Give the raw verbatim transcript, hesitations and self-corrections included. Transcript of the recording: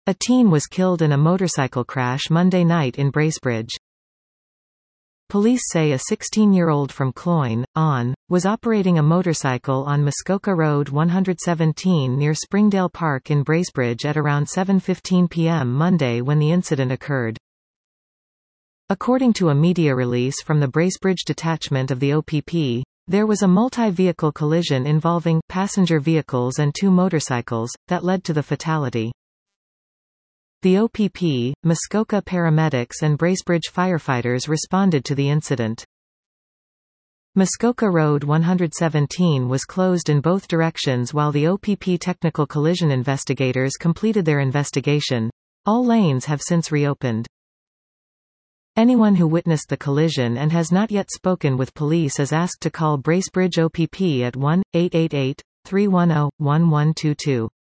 A teen was killed in a motorcycle crash Monday night in Bracebridge. Police say a sixteen-year-old from Cloyne, On, was operating a motorcycle on Muskoka Road one seventeen near Springdale Park in Bracebridge at around seven fifteen p m Monday when the incident occurred. According to a media release from the Bracebridge detachment of the O P P, there was a multi-vehicle collision involving passenger vehicles and two motorcycles, that led to the fatality. The O P P, Muskoka paramedics and Bracebridge firefighters responded to the incident. Muskoka Road one seventeen was closed in both directions while the O P P technical collision investigators completed their investigation. All lanes have since reopened. Anyone who witnessed the collision and has not yet spoken with police is asked to call Bracebridge O P P at one eight eight eight, three one zero, one one two two.